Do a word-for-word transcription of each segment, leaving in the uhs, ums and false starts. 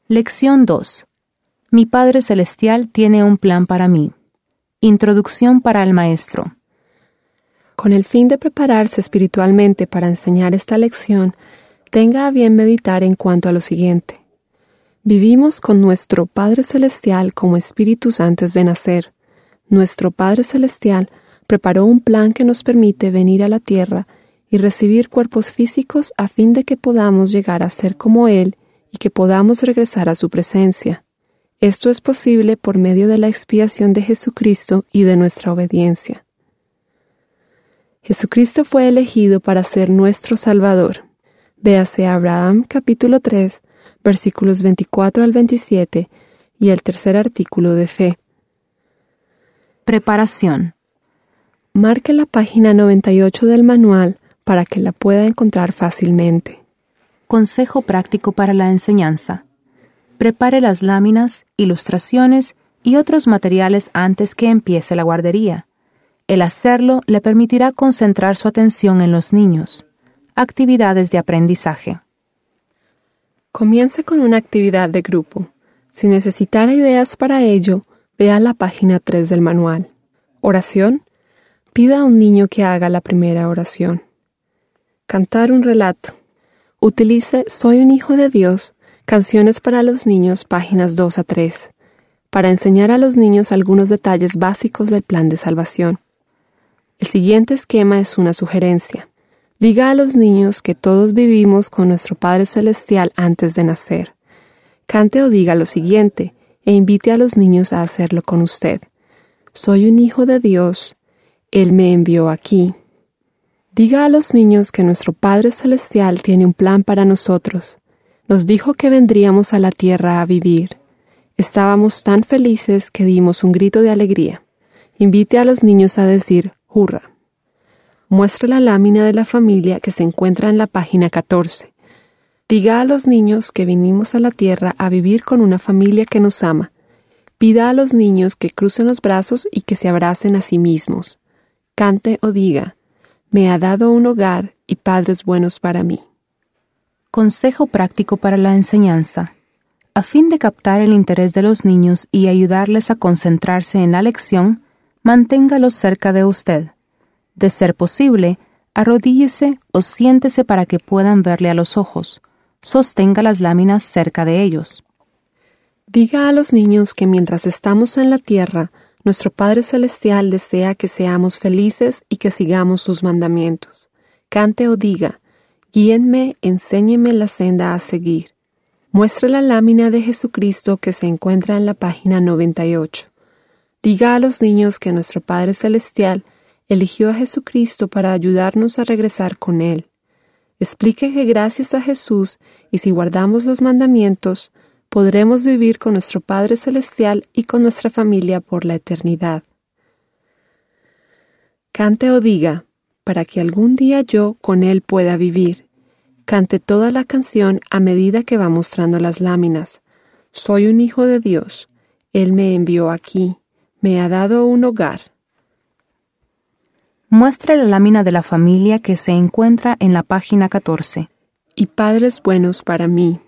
Lección dos. Mi Padre Celestial tiene un plan para mí. Introducción para el maestro. Con el fin de prepararse espiritualmente para enseñar esta lección, tenga a bien meditar en cuanto a lo siguiente. Vivimos con nuestro Padre Celestial como espíritus antes de nacer. Nuestro Padre Celestial preparó un plan que nos permite venir a la tierra y recibir cuerpos físicos a fin de que podamos llegar a ser como Él y que podamos regresar a su presencia. Esto es posible por medio de la expiación de Jesucristo y de nuestra obediencia. Jesucristo fue elegido para ser nuestro Salvador. Véase Abraham capítulo tres, versículos veinticuatro al veintisiete y el tercer artículo de fe. Preparación. Marque la página noventa y ocho del manual para que la pueda encontrar fácilmente. Consejo práctico para la enseñanza. Prepare las láminas, ilustraciones y otros materiales antes que empiece la guardería. El hacerlo le permitirá concentrar su atención en los niños. Actividades de aprendizaje. Comience con una actividad de grupo. Si necesitara ideas para ello, vea la página tres del manual. Oración. Pida a un niño que haga la primera oración. Cantar un relato. Utilice Soy un hijo de Dios, Canciones para los niños, páginas dos a tres, para enseñar a los niños algunos detalles básicos del plan de salvación. El siguiente esquema es una sugerencia. Diga a los niños que todos vivimos con nuestro Padre Celestial antes de nacer. Cante o diga lo siguiente, e invite a los niños a hacerlo con usted. Soy un hijo de Dios. Él me envió aquí. Diga a los niños que nuestro Padre Celestial tiene un plan para nosotros. Nos dijo que vendríamos a la tierra a vivir. Estábamos tan felices que dimos un grito de alegría. Invite a los niños a decir, ¡hurra! Muestre la lámina de la familia que se encuentra en la página catorce. Diga a los niños que vinimos a la tierra a vivir con una familia que nos ama. Pida a los niños que crucen los brazos y que se abracen a sí mismos. Cante o diga, me ha dado un hogar y padres buenos para mí. Consejo práctico para la enseñanza. A fin de captar el interés de los niños y ayudarles a concentrarse en la lección, manténgalos cerca de usted. De ser posible, arrodíllese o siéntese para que puedan verle a los ojos. Sostenga las láminas cerca de ellos. Diga a los niños que mientras estamos en la tierra, nuestro Padre Celestial desea que seamos felices y que sigamos sus mandamientos. Cante o diga, guíenme, enséñeme la senda a seguir. Muestre la lámina de Jesucristo que se encuentra en la página noventa y ocho. Diga a los niños que nuestro Padre Celestial eligió a Jesucristo para ayudarnos a regresar con Él. Explique que gracias a Jesús, y si guardamos los mandamientos, podremos vivir con nuestro Padre Celestial y con nuestra familia por la eternidad. Cante o diga, para que algún día yo con Él pueda vivir. Cante toda la canción a medida que va mostrando las láminas. Soy un hijo de Dios. Él me envió aquí. Me ha dado un hogar. Muestre la lámina de la familia que se encuentra en la página catorce. Y padres buenos para mí.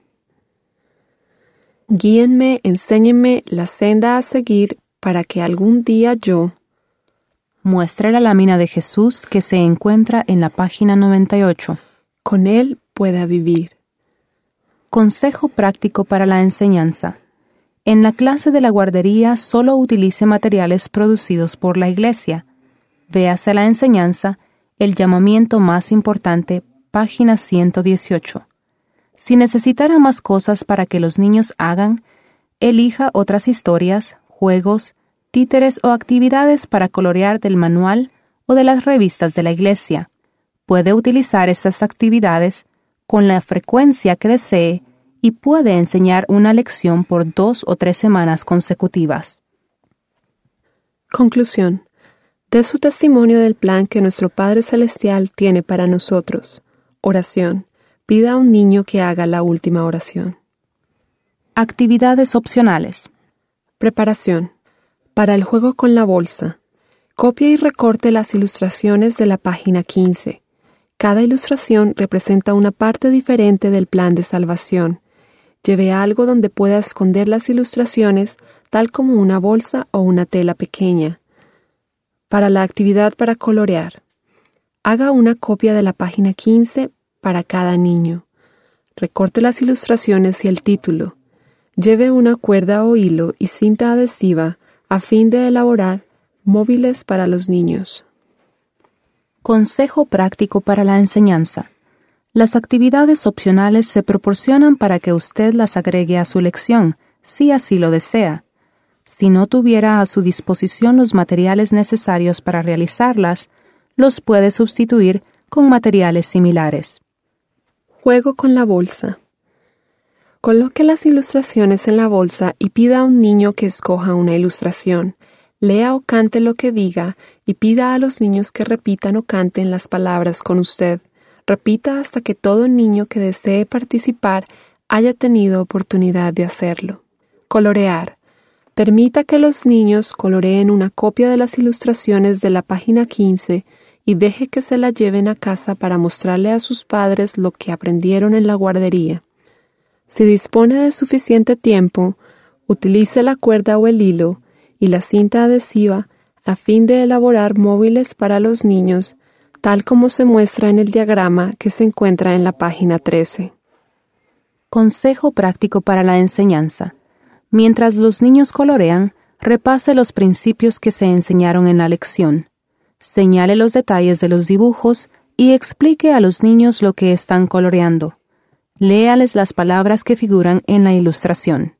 Guíenme, enséñenme la senda a seguir para que algún día yo... Muestre la lámina de Jesús que se encuentra en la página noventa y ocho. Con Él pueda vivir. Consejo práctico para la enseñanza. En la clase de la guardería solo utilice materiales producidos por la Iglesia. Véase la enseñanza, el llamamiento más importante, página ciento dieciocho. Si necesitara más cosas para que los niños hagan, elija otras historias, juegos, títeres o actividades para colorear del manual o de las revistas de la Iglesia. Puede utilizar estas actividades con la frecuencia que desee y puede enseñar una lección por dos o tres semanas consecutivas. Conclusión. Dé su testimonio del plan que nuestro Padre Celestial tiene para nosotros. Oración. Pida a un niño que haga la última oración. Actividades opcionales. Preparación. Para el juego con la bolsa. Copie y recorte las ilustraciones de la página quince. Cada ilustración representa una parte diferente del plan de salvación. Lleve algo donde pueda esconder las ilustraciones, tal como una bolsa o una tela pequeña. Para la actividad para colorear, haga una copia de la página quince para cada niño. Recorte las ilustraciones y el título. Lleve una cuerda o hilo y cinta adhesiva a fin de elaborar móviles para los niños. Consejo práctico para la enseñanza. Las actividades opcionales se proporcionan para que usted las agregue a su lección, si así lo desea. Si no tuviera a su disposición los materiales necesarios para realizarlas, los puede sustituir con materiales similares. Juego con la bolsa. Coloque las ilustraciones en la bolsa y pida a un niño que escoja una ilustración. Lea o cante lo que diga y pida a los niños que repitan o canten las palabras con usted. Repita hasta que todo niño que desee participar haya tenido oportunidad de hacerlo. Colorear. Permita que los niños coloreen una copia de las ilustraciones de la página quince y deje que se la lleven a casa para mostrarle a sus padres lo que aprendieron en la guardería. Si dispone de suficiente tiempo, utilice la cuerda o el hilo y la cinta adhesiva a fin de elaborar móviles para los niños, tal como se muestra en el diagrama que se encuentra en la página trece. Consejo práctico para la enseñanza. Mientras los niños colorean, repase los principios que se enseñaron en la lección. Señale los detalles de los dibujos y explique a los niños lo que están coloreando. Léales las palabras que figuran en la ilustración.